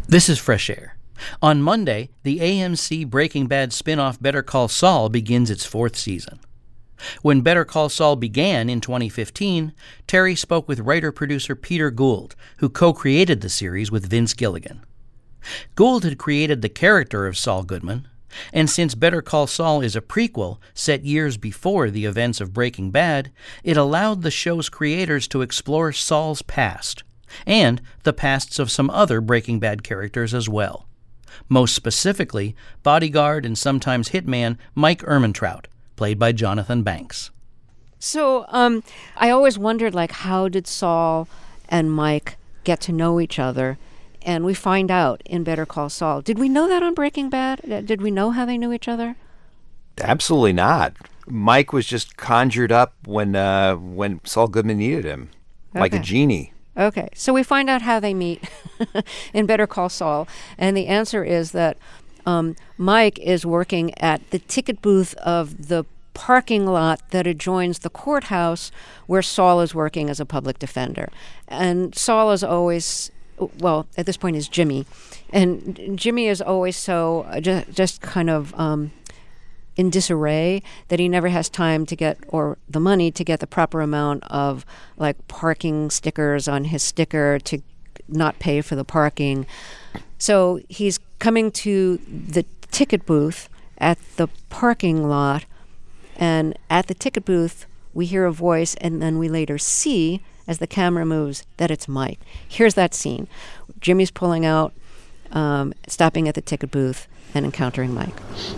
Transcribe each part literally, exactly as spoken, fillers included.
This is Fresh Air. On Monday, the A M C Breaking Bad spin-off Better Call Saul begins its fourth season. When Better Call Saul began in twenty fifteen, Terry spoke with writer-producer Peter Gould, who co-created the series with Vince Gilligan. Gould had created the character of Saul Goodman, and since Better Call Saul is a prequel set years before the events of Breaking Bad, it allowed the show's creators to explore Saul's past, and the pasts of some other Breaking Bad characters as well. Most specifically, bodyguard and sometimes hitman Mike Ehrmantraut, played by Jonathan Banks. So um, I always wondered, like, how did Saul and Mike get to know each other? And we find out in Better Call Saul. Did we know that on Breaking Bad? Did we know how they knew each other? Absolutely not. Mike was just conjured up when uh, when Saul Goodman needed him, okay. Like a genie. Okay, so we find out how they meet in Better Call Saul, and the answer is that um, Mike is working at the ticket booth of the parking lot that adjoins the courthouse where Saul is working as a public defender. And Saul is always, well, at this point is Jimmy, and Jimmy is always so uh, just, just kind of um, in disarray that he never has time to get, or the money to get the proper amount of like parking stickers on his sticker to not pay for the parking. So he's coming to the ticket booth at the parking lot, and at the ticket booth we hear a voice, and then we later see, as the camera moves, that it's Mike. Here's that scene. Jimmy's pulling out, um, stopping at the ticket booth, and encountering Mike.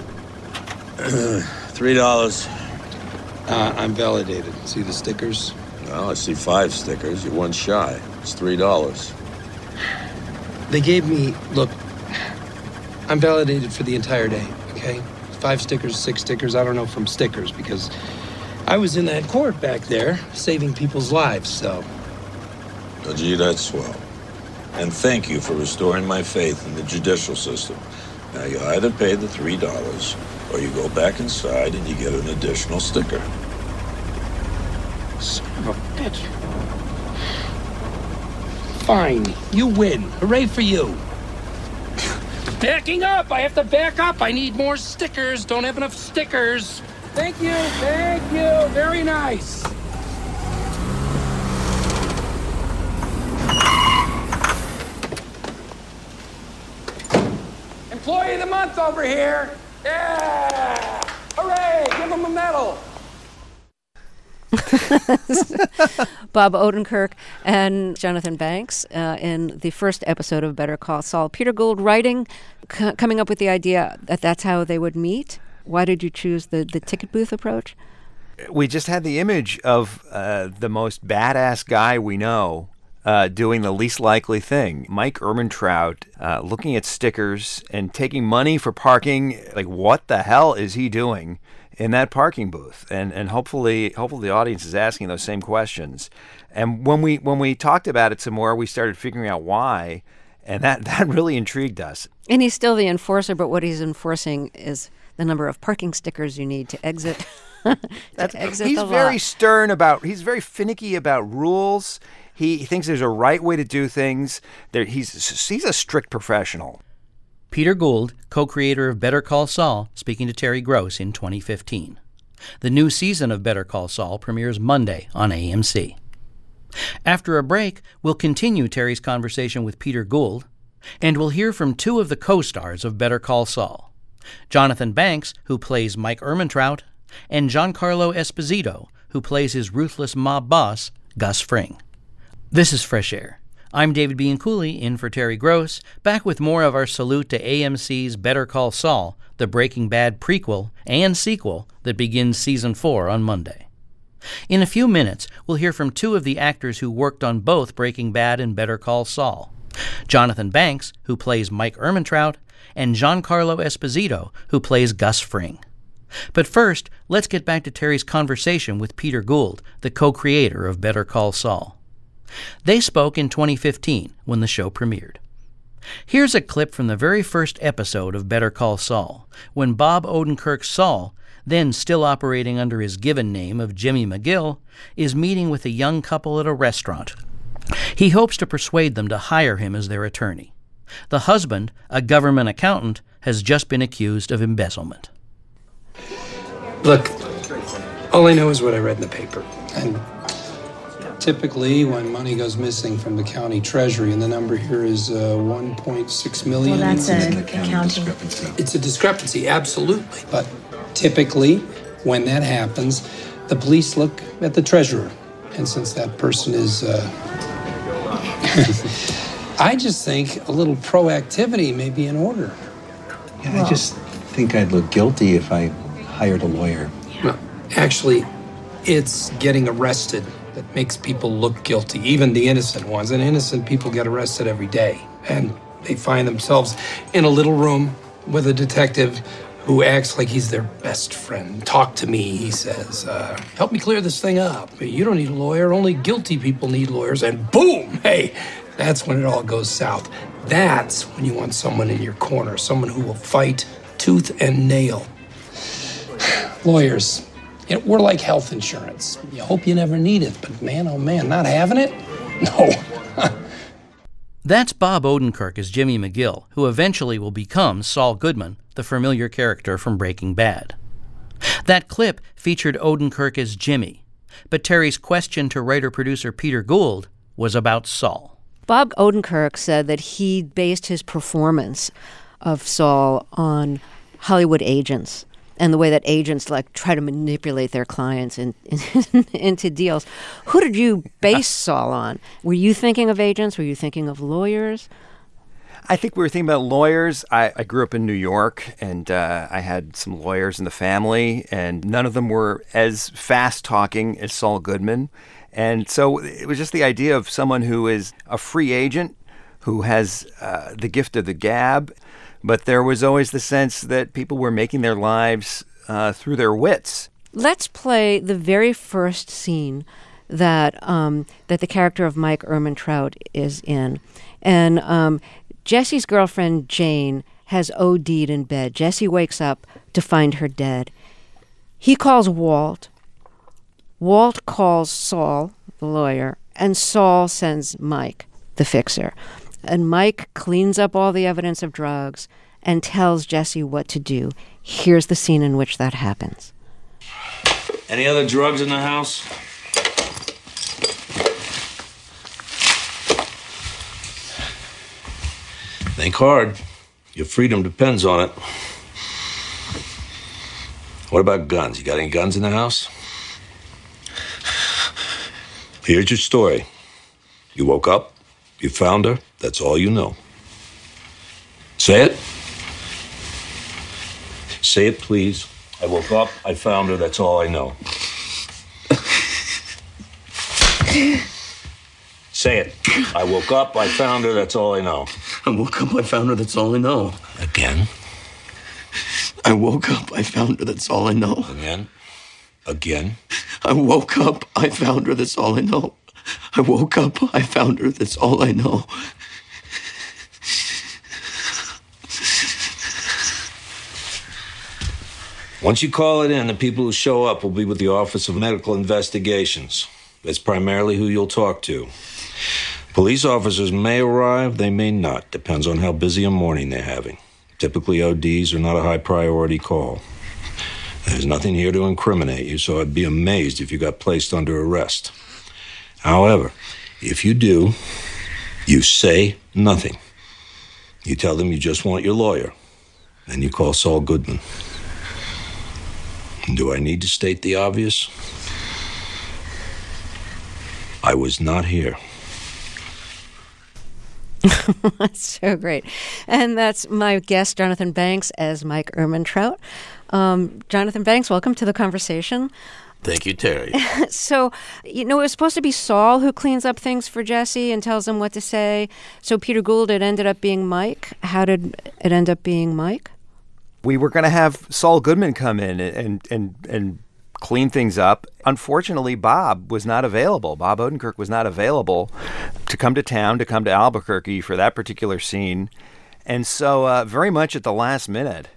Three dollars. Uh, I'm validated. See the stickers? Well, I see five stickers. You're one shy. It's three dollars. They gave me, look, I'm validated for the entire day, okay? Five stickers, six stickers, I don't know from stickers, because I was in that court back there saving people's lives, so. Oh, gee, that's swell. And thank you for restoring my faith in the judicial system. Now, you either pay the three dollars or you go back inside and you get an additional sticker. Son of a bitch. Fine, you win. Hooray for you. Backing up! I have to back up! I need more stickers. Don't have enough stickers. Thank you, thank you. Very nice. Employee of the month over here. Yeah! Hooray! Give him a medal. Bob Odenkirk and Jonathan Banks uh, in the first episode of Better Call Saul. Peter Gould writing, c- coming up with the idea that that's how they would meet. Why did you choose the, the ticket booth approach? We just had the image of uh, the most badass guy we know uh, doing the least likely thing. Mike Ehrmantraut uh, looking at stickers and taking money for parking. Like, what the hell is he doing in that parking booth? And and hopefully hopefully the audience is asking those same questions. And when we when we talked about it some more, we started figuring out why, and that, that really intrigued us. And he's still the enforcer, but what he's enforcing is the number of parking stickers you need to exit. to That's, exit he's the very lot. stern about, he's very finicky about rules. He, he thinks there's a right way to do things. There, he's he's a strict professional. Peter Gould, co-creator of Better Call Saul, speaking to Terry Gross in twenty fifteen. The new season of Better Call Saul premieres Monday on A M C. After a break, we'll continue Terry's conversation with Peter Gould, and we'll hear from two of the co-stars of Better Call Saul, Jonathan Banks, who plays Mike Ehrmantraut, and Giancarlo Esposito, who plays his ruthless mob boss, Gus Fring. This is Fresh Air. I'm David Bianculli, in for Terry Gross, back with more of our salute to A M C's Better Call Saul, the Breaking Bad prequel and sequel that begins Season four on Monday. In a few minutes, we'll hear from two of the actors who worked on both Breaking Bad and Better Call Saul, Jonathan Banks, who plays Mike Ehrmantraut, and Giancarlo Esposito, who plays Gus Fring. But first, let's get back to Terry's conversation with Peter Gould, the co-creator of Better Call Saul. They spoke in twenty fifteen, when the show premiered. Here's a clip from the very first episode of Better Call Saul, when Bob Odenkirk's Saul, then still operating under his given name of Jimmy McGill, is meeting with a young couple at a restaurant. He hopes to persuade them to hire him as their attorney. The husband, a government accountant, has just been accused of embezzlement. Look, all I know is what I read in the paper. And typically, when money goes missing from the county treasury, and the number here is uh, one point six million. Well, that's an accounting. It's a discrepancy, absolutely. But typically, when that happens, the police look at the treasurer. And since that person is, uh, I just think a little proactivity may be in order. Yeah, well, I just think I'd look guilty if I hired a lawyer. No, actually, it's getting arrested that makes people look guilty, even the innocent ones. And innocent people get arrested every day. And they find themselves in a little room with a detective who acts like he's their best friend. Talk to me, he says. Uh, help me clear this thing up. You don't need a lawyer. Only guilty people need lawyers. And boom, hey, that's when it all goes south. That's when you want someone in your corner, someone who will fight tooth and nail. Lawyers, you know, we're like health insurance. You hope you never need it, but man, oh man, not having it? No. That's Bob Odenkirk as Jimmy McGill, who eventually will become Saul Goodman, the familiar character from Breaking Bad. That clip featured Odenkirk as Jimmy, but Terry's question to writer-producer Peter Gould was about Saul. Bob Odenkirk said that he based his performance of Saul on Hollywood agents and the way that agents like try to manipulate their clients in, in, into deals. Who did you base Saul on? Were you thinking of agents? Were you thinking of lawyers? I think we were thinking about lawyers. I, I grew up in New York, and uh, I had some lawyers in the family, and none of them were as fast-talking as Saul Goodman. And so it was just the idea of someone who is a free agent, who has uh, the gift of the gab, but there was always the sense that people were making their lives uh, through their wits. Let's play the very first scene that um, that the character of Mike Ehrmantraut is in. And um, Jesse's girlfriend, Jane, has O D'd in bed. Jesse wakes up to find her dead. He calls Walt. Walt calls Saul, the lawyer, and Saul sends Mike, the fixer. And Mike cleans up all the evidence of drugs and tells Jesse what to do. Here's the scene in which that happens. Any other drugs in the house? Think hard. Your freedom depends on it. What about guns? You got any guns in the house? Here's your story. You woke up, you found her, that's all you know. Say it. Say it, please. I woke up, I found her, that's all I know. Say it. I woke up, I found her, that's all I know. I woke up, I found her, that's all I know. Again? I woke up, I found her, that's all I know. Again? Again? I woke up, I found her, that's all I know. I woke up, I found her, that's all I know. Once you call it in, the people who show up will be with the Office of Medical Investigations. That's primarily who you'll talk to. Police officers may arrive, they may not. Depends on how busy a morning they're having. Typically, O Ds are not a high priority call. There's nothing here to incriminate you, so I'd be amazed if you got placed under arrest. However, if you do, you say nothing. You tell them you just want your lawyer, and you call Saul Goodman. Do I need to state the obvious? I was not here. That's so great. And that's my guest, Jonathan Banks, as Mike Ehrmantraut. Um, Jonathan Banks, welcome to the conversation. Thank you, Terry. So, you know, it was supposed to be Saul who cleans up things for Jesse and tells him what to say. So Peter Gould, it ended up being Mike. How did it end up being Mike? We were going to have Saul Goodman come in and and and clean things up. Unfortunately, Bob was not available. Bob Odenkirk was not available to come to town, to come to Albuquerque for that particular scene. And so uh, very much at the last minute,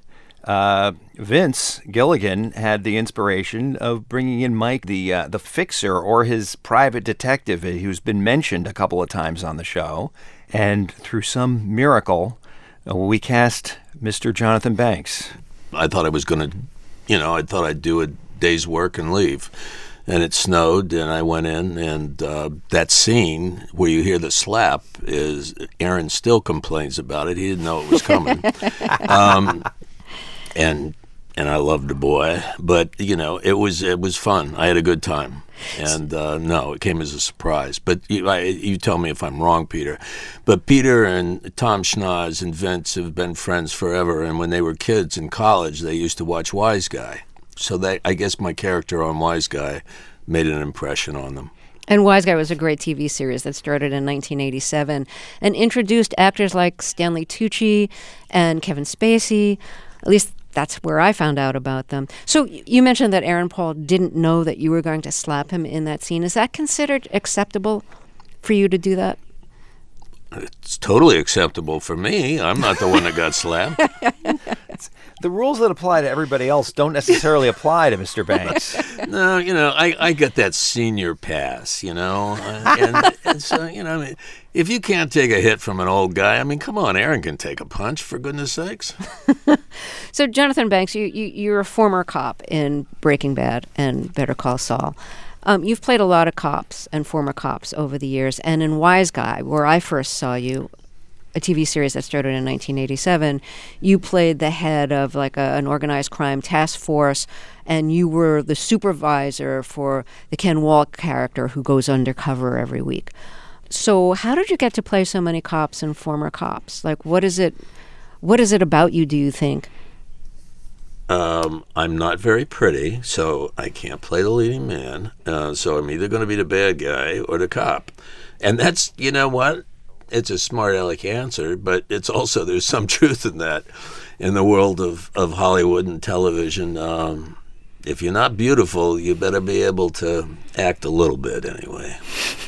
uh, Vince Gilligan had the inspiration of bringing in Mike, the uh, the fixer, or his private detective, who's been mentioned a couple of times on the show. And through some miracle, uh, we cast Mister Jonathan Banks. I thought I was going to, you know, I thought I'd do a day's work and leave. And it snowed, and I went in, and uh, that scene where you hear the slap is Aaron still complains about it. He didn't know it was coming. um, and and I loved the boy, but you know, it was it was fun. I had a good time, and uh, no, it came as a surprise. But you, I, you tell me if I'm wrong, Peter. But Peter and Tom Schnoz and Vince have been friends forever, and when they were kids in college, they used to watch Wise Guy. So they, I guess my character on Wise Guy made an impression on them. And Wise Guy was a great T V series that started in nineteen eighty-seven and introduced actors like Stanley Tucci and Kevin Spacey. At least that's where I found out about them. So you mentioned that Aaron Paul didn't know that you were going to slap him in that scene. Is that considered acceptable for you to do that? It's totally acceptable for me. I'm not the one that got slapped. The rules that apply to everybody else don't necessarily apply to Mister Banks. No, you know, I, I got that senior pass, you know. Uh, and, and so, you know, I mean, if you can't take a hit from an old guy, I mean, come on, Aaron can take a punch, for goodness sakes. So, Jonathan Banks, you, you, you're a former cop in Breaking Bad and Better Call Saul. Um, you've played a lot of cops and former cops over the years. And in Wise Guy, where I first saw you, a T V series that started in nineteen eighty-seven, you played the head of like a, an organized crime task force, and you were the supervisor for the Ken Walk character who goes undercover every week. So how did you get to play so many cops and former cops? Like, what is it, what is it about you, do you think? Um, I'm not very pretty, so I can't play the leading man. Uh, so I'm either going to be the bad guy or the cop. And that's, you know what? It's a smart aleck answer, but it's also, there's some truth in that. In the world of, of Hollywood and television, um, if you're not beautiful, you better be able to act a little bit anyway.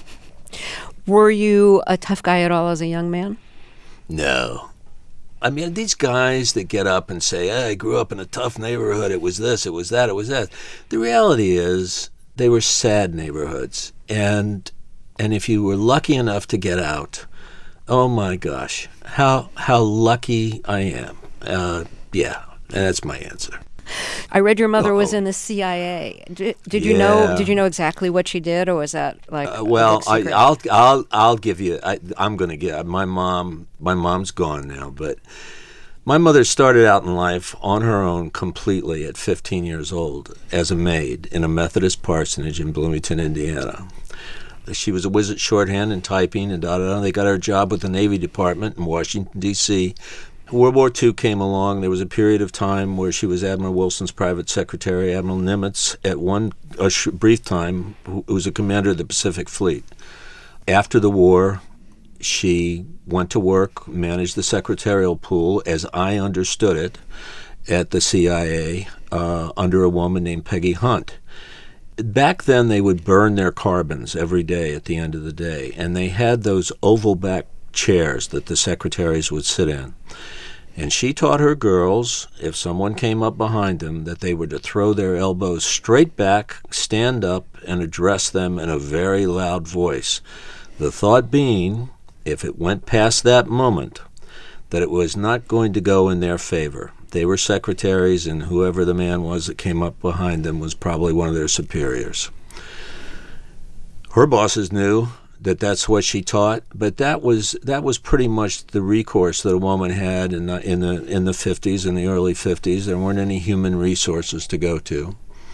Were you a tough guy at all as a young man? No. I mean, these guys that get up and say, hey, I grew up in a tough neighborhood, it was this, it was that, it was that. The reality is they were sad neighborhoods. And and if you were lucky enough to get out, oh my gosh, how how lucky I am. Uh, yeah, and that's my answer. I read your mother Uh-oh. was in the C I A. Did, did Yeah. you know? Did you know exactly what she did, or was that like? Uh, a well, big I, secret? I'll I'll I'll give you. I, I'm going to get my mom. My mom's gone now, but my mother started out in life on her own completely at fifteen years old as a maid in a Methodist parsonage in Bloomington, Indiana. She was a whiz at shorthand and typing and da da da. They got her a job with the Navy Department in Washington, D C World War Two came along. There was a period of time where she was Admiral Wilson's private secretary, Admiral Nimitz, at one a sh- brief time, who who was a commander of the Pacific Fleet. After the war, she went to work, managed the secretarial pool, as I understood it, at the C I A uh, under a woman named Peggy Hunt. Back then, they would burn their carbons every day at the end of the day, and they had those oval-back chairs that the secretaries would sit in. And she taught her girls, if someone came up behind them, that they were to throw their elbows straight back, stand up, and address them in a very loud voice. The thought being, if it went past that moment, that it was not going to go in their favor. They were secretaries, and whoever the man was that came up behind them was probably one of their superiors. Her bosses knew that that's what she taught, but that was that was pretty much the recourse that a woman had in the in the in the fifties, in the early fifties. There weren't any human resources to go to,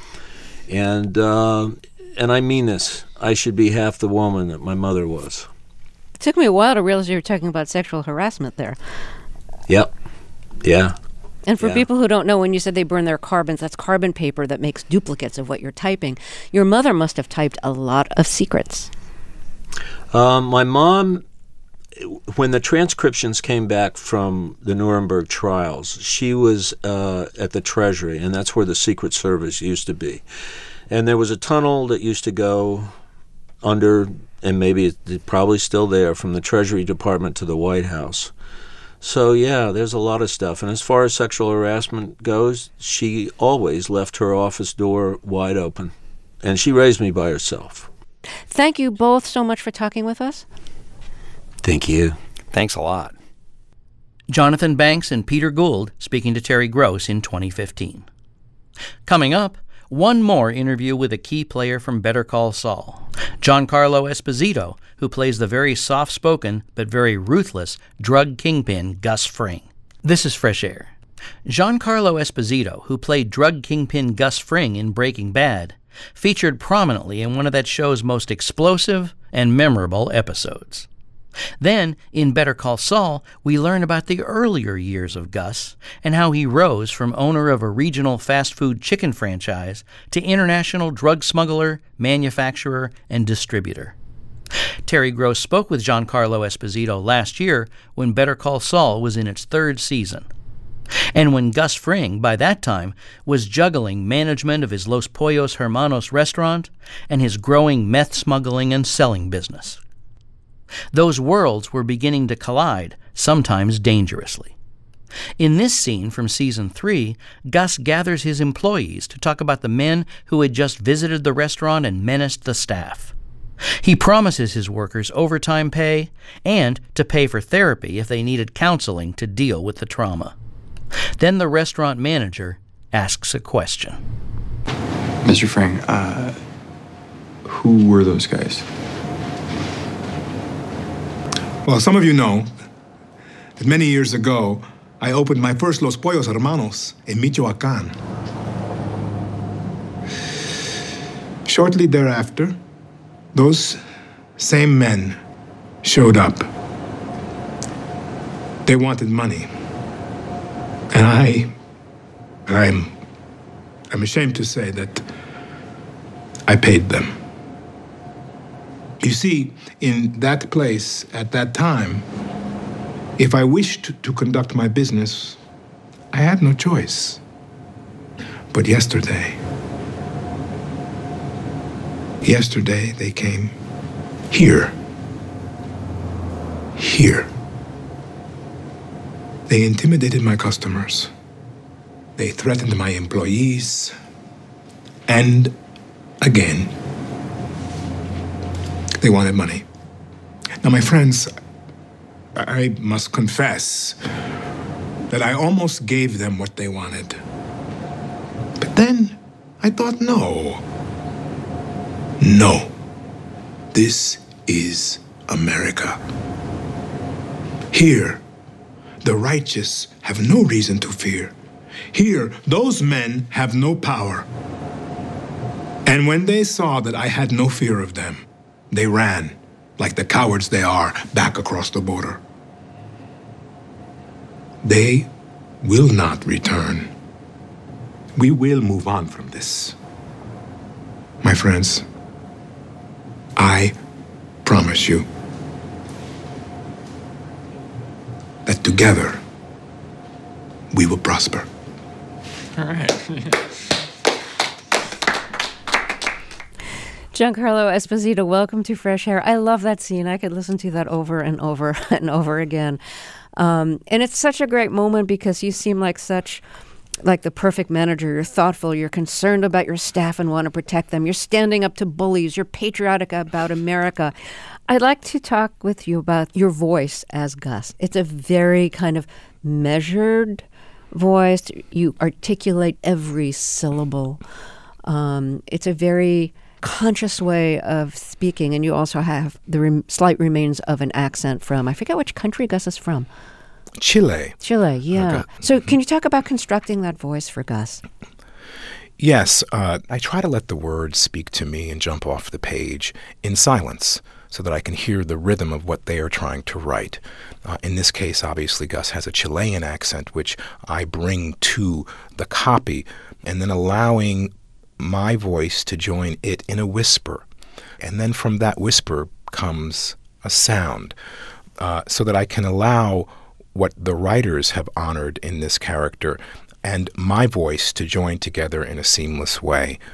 and uh, and I mean this. I should be half the woman that my mother was. It took me a while to realize you were talking about sexual harassment there. Yep. Yeah. And for Yeah. people who don't know, when you said they burn their carbons, that's carbon paper that makes duplicates of what you're typing. Your mother must have typed a lot of secrets. Um, my mom, when the transcriptions came back from the Nuremberg trials, she was uh, at the Treasury, and that's where the Secret Service used to be. And there was a tunnel that used to go under, and maybe it's probably still there, from the Treasury Department to the White House. So, yeah, there's a lot of stuff. And as far as sexual harassment goes, she always left her office door wide open. And she raised me by herself. Thank you both so much for talking with us. Thank you. Thanks a lot. Jonathan Banks and Peter Gould speaking to Terry Gross in twenty fifteen. Coming up, one more interview with a key player from Better Call Saul, Giancarlo Esposito, who plays the very soft-spoken but very ruthless drug kingpin Gus Fring. This is Fresh Air. Giancarlo Esposito, who played drug kingpin Gus Fring in Breaking Bad, featured prominently in one of that show's most explosive and memorable episodes. Then, in Better Call Saul, we learn about the earlier years of Gus and how he rose from owner of a regional fast food chicken franchise to international drug smuggler, manufacturer, and distributor. Terry Gross spoke with Giancarlo Esposito last year when Better Call Saul was in its third season. And when Gus Fring, by that time, was juggling management of his Los Pollos Hermanos restaurant and his growing meth smuggling and selling business. Those worlds were beginning to collide, sometimes dangerously. In this scene from Season three, Gus gathers his employees to talk about the men who had just visited the restaurant and menaced the staff. He promises his workers overtime pay and to pay for therapy if they needed counseling to deal with the trauma. Then the restaurant manager asks a question. Mister Fring, uh, who were those guys? Well, some of you know that many years ago, I opened my first Los Pollos Hermanos in Michoacán. Shortly thereafter, those same men showed up. They wanted money. And I, I'm, I'm ashamed to say that I paid them. You see, in that place, at that time, if I wished to conduct my business, I had no choice. But yesterday, yesterday they came here. Here. They intimidated my customers. They threatened my employees. And again, they wanted money. Now, my friends, I must confess that I almost gave them what they wanted. But then I thought, no. No. This is America. Here, the righteous have no reason to fear. Here, those men have no power. And when they saw that I had no fear of them, they ran, like the cowards they are, back across the border. They will not return. We will move on from this. My friends, I promise you that together we will prosper. All right. Giancarlo Esposito, welcome to Fresh Air. I love that scene. I could listen to that over and over and over again. Um, and it's such a great moment because you seem like such, like the perfect manager. You're thoughtful. You're concerned about your staff and want to protect them. You're standing up to bullies. You're patriotic about America. I'd like to talk with you about your voice as Gus. It's a very kind of measured voice. You articulate every syllable. Um, it's a very conscious way of speaking, and you also have the rem- slight remains of an accent from, I forget which country Gus is from. Chile. Chile, yeah. Okay. So can you talk about constructing that voice for Gus? Yes, uh, I try to let the words speak to me and jump off the page in silence so that I can hear the rhythm of what they are trying to write. Uh, in this case, obviously, Gus has a Chilean accent, which I bring to the copy, and then allowing my voice to join it in a whisper. And then from that whisper comes a sound, uh, so that I can allow what the writers have honored in this character and my voice to join together in a seamless way.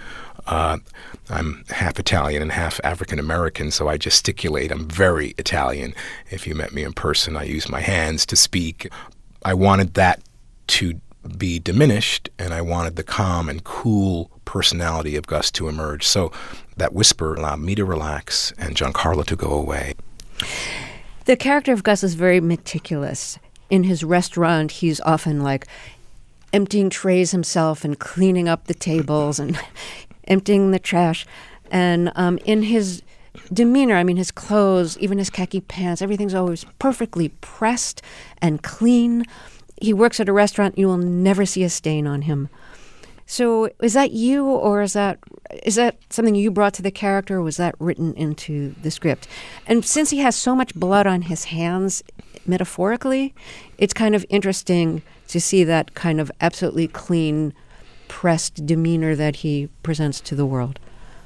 Uh, I'm half Italian and half African American, so I gesticulate. I'm very Italian. If you met me in person, I use my hands to speak. I wanted that to be diminished, and I wanted the calm and cool personality of Gus to emerge. So that whisper allowed me to relax and Giancarlo to go away. The character of Gus is very meticulous. In his restaurant, he's often like emptying trays himself and cleaning up the tables and emptying the trash. And um, in his demeanor, I mean, his clothes, even his khaki pants, everything's always perfectly pressed and clean. He works at a restaurant. You will never see a stain on him. So is that you, or is that is that something you brought to the character, or was that written into the script? And since he has so much blood on his hands, metaphorically, it's kind of interesting to see that kind of absolutely clean, pressed demeanor that he presents to the world.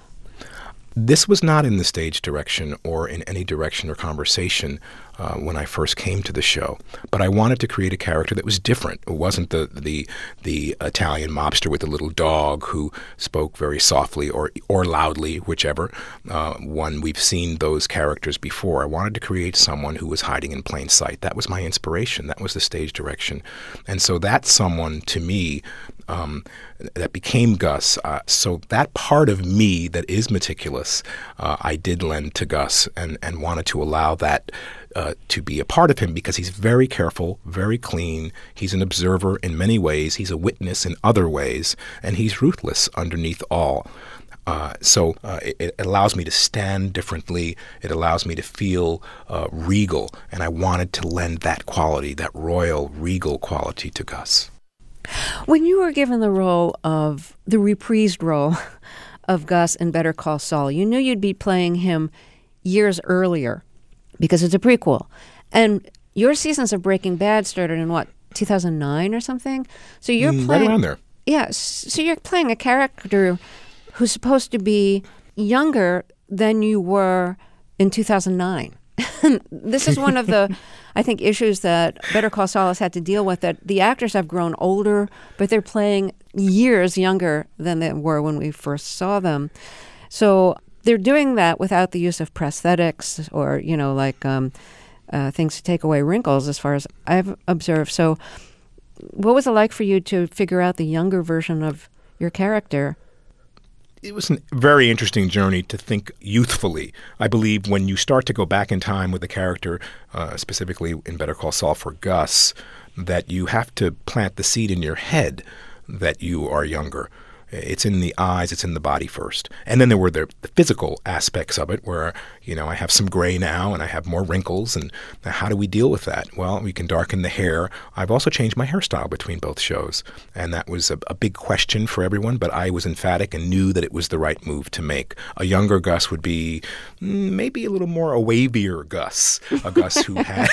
This was not in the stage direction or in any direction or conversation uh, when I first came to the show. But I wanted to create a character that was different. It wasn't the the the Italian mobster with the little dog who spoke very softly or or loudly, whichever uh, one. We've seen those characters before. I wanted to create someone who was hiding in plain sight. That was my inspiration. That was the stage direction. And so that someone, to me, Um, that became Gus. Uh, so that part of me that is meticulous, uh, I did lend to Gus and, and wanted to allow that uh, to be a part of him because he's very careful, very clean. He's an observer in many ways. He's a witness in other ways. And he's ruthless underneath all. Uh, so uh, it, it allows me to stand differently. It allows me to feel uh, regal. And I wanted to lend that quality, that royal, regal quality to Gus. When you were given the role of, the reprised role of Gus in Better Call Saul, you knew you'd be playing him years earlier because it's a prequel. And your seasons of Breaking Bad started in, what, two thousand nine or something? So you're mm, playing... Right around there. Yeah, so you're playing a character who's supposed to be younger than you were in two thousand nine. This is one of the, I think, issues that Better Call Saul has had to deal with, that the actors have grown older, but they're playing years younger than they were when we first saw them. So they're doing that without the use of prosthetics or, you know, like um, uh, things to take away wrinkles, as far as I've observed. So what was it like for you to figure out the younger version of your character? It was a very interesting journey to think youthfully. I believe when you start to go back in time with a character, uh, specifically in Better Call Saul for Gus, that you have to plant the seed in your head that you are younger. It's in the eyes, it's in the body first. And then there were the, the physical aspects of it where, you know, I have some gray now and I have more wrinkles. And how do we deal with that? Well, we can darken the hair. I've also changed my hairstyle between both shows. And that was a, a big question for everyone, but I was emphatic and knew that it was the right move to make. A younger Gus would be maybe a little more a wavier Gus, a Gus who had,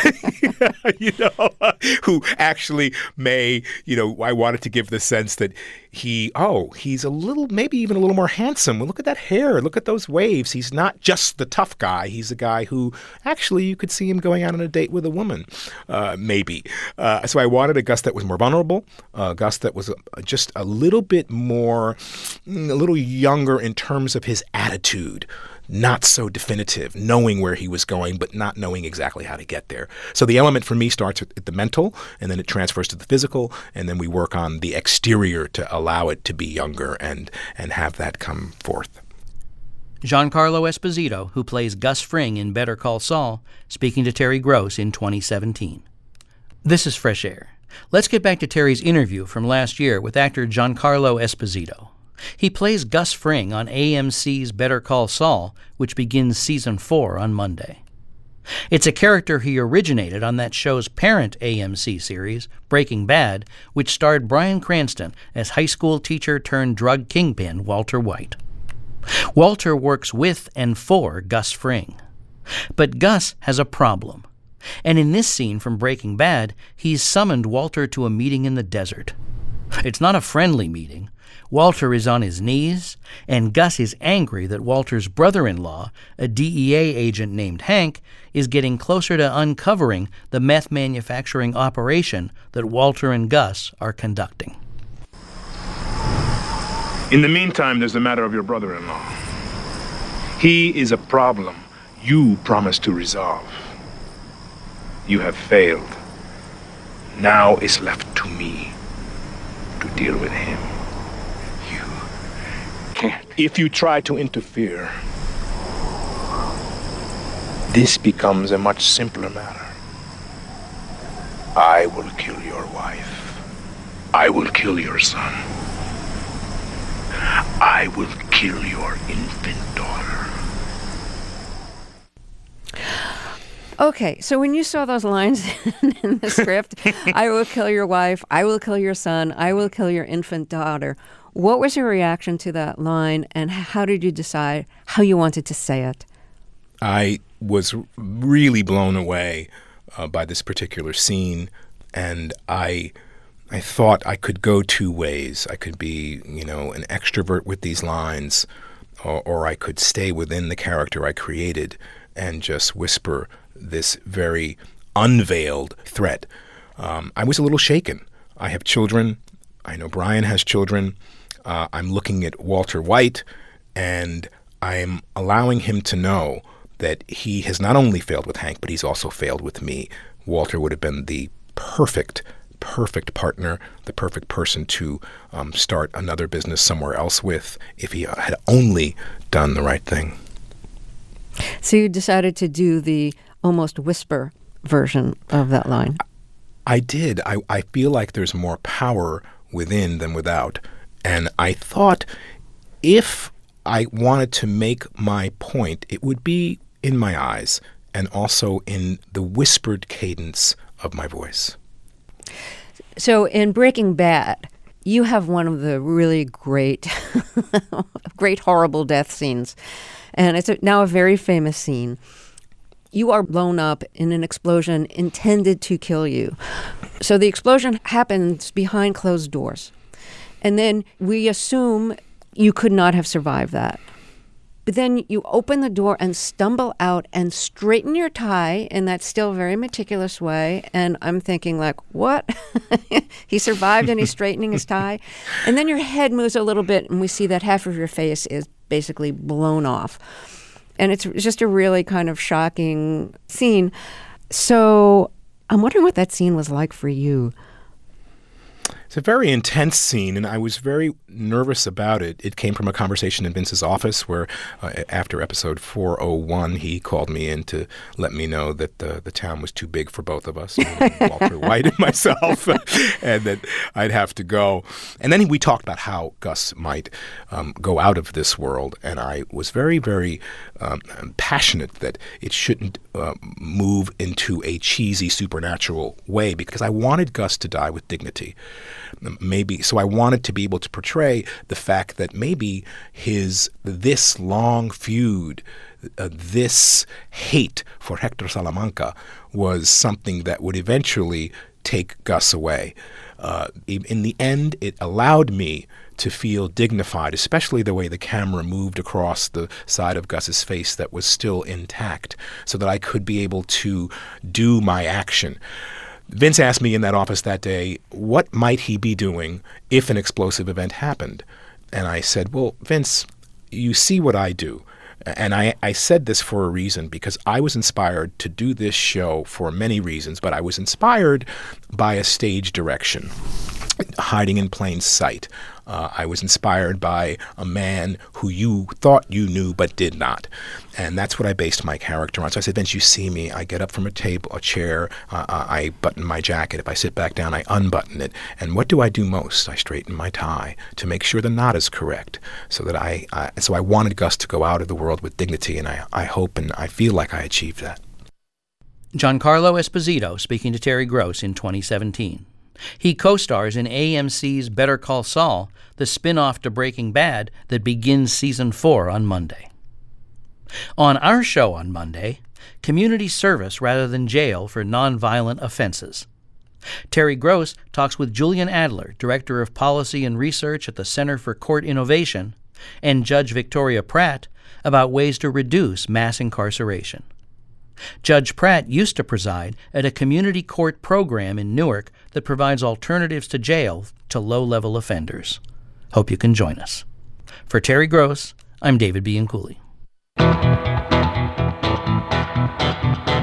you know, who actually may, you know, I wanted to give the sense that he, oh, he's a little, maybe even a little more handsome. Well, look at that hair. Look at those waves. He's not just the tough guy. He's a guy who actually you could see him going out on a date with a woman, uh, maybe. Uh, so I wanted a Gus that was more vulnerable, a Gus that was a, just a little bit more, a little younger in terms of his attitude. Not so definitive, knowing where he was going, but not knowing exactly how to get there. So the element for me starts at the mental, and then it transfers to the physical, and then we work on the exterior to allow it to be younger and, and have that come forth. Giancarlo Esposito, who plays Gus Fring in Better Call Saul, speaking to Terry Gross in twenty seventeen. This is Fresh Air. Let's get back to Terry's interview from last year with actor Giancarlo Esposito. He plays Gus Fring on A M C's Better Call Saul, which begins season four on Monday. It's a character he originated on that show's parent A M C series, Breaking Bad, which starred Bryan Cranston as high school teacher turned drug kingpin Walter White. Walter works with and for Gus Fring. But Gus has a problem. And in this scene from Breaking Bad, he's summoned Walter to a meeting in the desert. It's not a friendly meeting. Walter is on his knees, and Gus is angry that Walter's brother-in-law, a D E A agent named Hank, is getting closer to uncovering the meth manufacturing operation that Walter and Gus are conducting. In the meantime, there's the matter of your brother-in-law. He is a problem you promised to resolve. You have failed. Now it's left to me to deal with him. You can't. If you try to interfere, this becomes a much simpler matter. I will kill your wife. I will kill your son. I will kill your infant daughter. Okay, so when you saw those lines in the script, I will kill your wife, I will kill your son, I will kill your infant daughter, what was your reaction to that line, and how did you decide how you wanted to say it? I was really blown away uh, by this particular scene, and I I thought I could go two ways. I could be, you know, an extrovert with these lines, or, or I could stay within the character I created and just whisper this very unveiled threat. Um, I was a little shaken. I have children. I know Brian has children. Uh, I'm looking at Walter White, and I'm allowing him to know that he has not only failed with Hank, but he's also failed with me. Walter would have been the perfect, perfect partner, the perfect person to um, start another business somewhere else with if he had only done the right thing. So you decided to do the almost whisper version of that line. I did. I, I feel like there's more power within than without. And I thought if I wanted to make my point, it would be in my eyes and also in the whispered cadence of my voice. So in Breaking Bad, you have one of the really great, great horrible death scenes. And it's a, now a very famous scene. You are blown up in an explosion intended to kill you. So the explosion happens behind closed doors. And then we assume you could not have survived that. But then you open the door and stumble out and straighten your tie in that still very meticulous way. And I'm thinking like, what? He survived and he's straightening his tie. And then your head moves a little bit and we see that half of your face is basically blown off. And it's just a really kind of shocking scene. So I'm wondering what that scene was like for you. It's a very intense scene, and I was very nervous about it. It came from a conversation in Vince's office where uh, after episode four oh one, he called me in to let me know that the, the town was too big for both of us, Walter White and myself, and that I'd have to go. And then we talked about how Gus might um, go out of this world, and I was very, very um, passionate that it shouldn't uh, move into a cheesy supernatural way because I wanted Gus to die with dignity. Maybe so I wanted to be able to portray the fact that maybe his this long feud, uh, this hate for Hector Salamanca was something that would eventually take Gus away. Uh, in the end, it allowed me to feel dignified, especially the way the camera moved across the side of Gus's face that was still intact, so that I could be able to do my action. Vince asked me in that office that day, what might he be doing if an explosive event happened? And I said, well, Vince, you see what I do. And I, I said this for a reason, because I was inspired to do this show for many reasons, but I was inspired by a stage direction, hiding in plain sight. Uh, I was inspired by a man who you thought you knew but did not. And that's what I based my character on. So I said, Vince, you see me. I get up from a table, a chair. Uh, I button my jacket. If I sit back down, I unbutton it. And what do I do most? I straighten my tie to make sure the knot is correct. So that I, I so I wanted Gus to go out of the world with dignity, and I, I hope and I feel like I achieved that. Giancarlo Esposito speaking to Terry Gross in twenty seventeen. He co-stars in A M C's Better Call Saul, the spin-off to Breaking Bad that begins season four on Monday. On our show on Monday, community service rather than jail for nonviolent offenses. Terry Gross talks with Julian Adler, Director of Policy and Research at the Center for Court Innovation, and Judge Victoria Pratt about ways to reduce mass incarceration. Judge Pratt used to preside at a community court program in Newark that provides alternatives to jail to low-level offenders. Hope you can join us. For Terry Gross, I'm David Bianculli.